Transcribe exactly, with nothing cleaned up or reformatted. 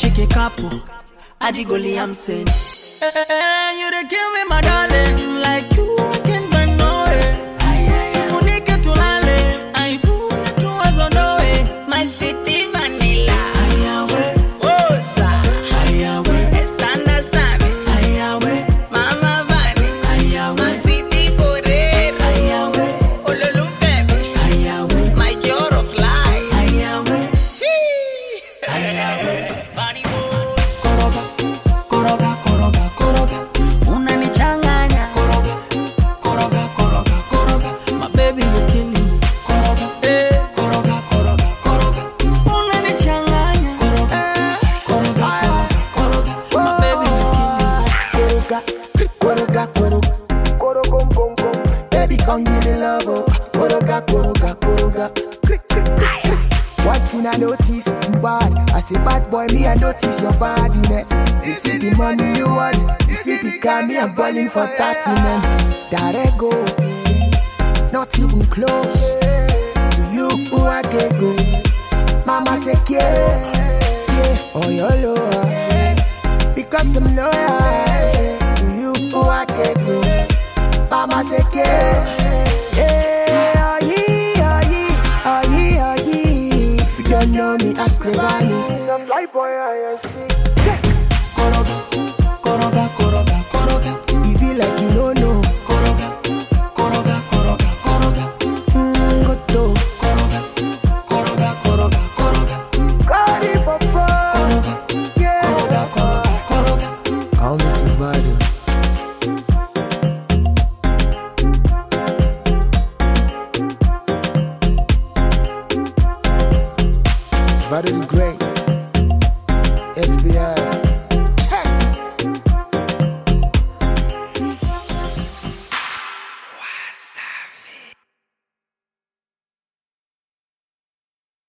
Chiki Kapo, Adigoli I'm saying. Hey, hey, hey, you dey kill me, my darling. Like you, I can't find no way. Funike tulale, I put to us on the way. My city vanilla. Ayawe, Osa. ayawe, Estanda sabe. ayawe, Mama vani. ayawe, My city porero. ayawe, Ololu baby. ayawe, My joy of life. ayawe, Chee. ayawe. Bunny boy. Koroga, koroga, koroga, koroga. Unanichanganya. Koroga, koroga, koroga, koroga. My baby you killing me. Koroga, eh. Koroga, koroga, koroga. Unanichanganya. Koroga, koroga, koroga, koroga. My baby you killing me. Koroga, koroga, koroga. Baby, come give me love, oh. Koroga, koroga, koroga. One thing I notice, you bad. I say bad boy, me I notice your bodiness. You see the money you want, you see the car, me I'm balling for thirty men. There go, not even close to you, who I can go. Mama say yeah, yeah, oh your lower, because I'm loyal to you, who I can go. Mama say yeah, yeah, oh yeah, oh yeah, oh yeah, oh yeah. If you don't know me, ask Revani. Some fly boy I see. Koroga, koroga, koroga, koroga. It be like you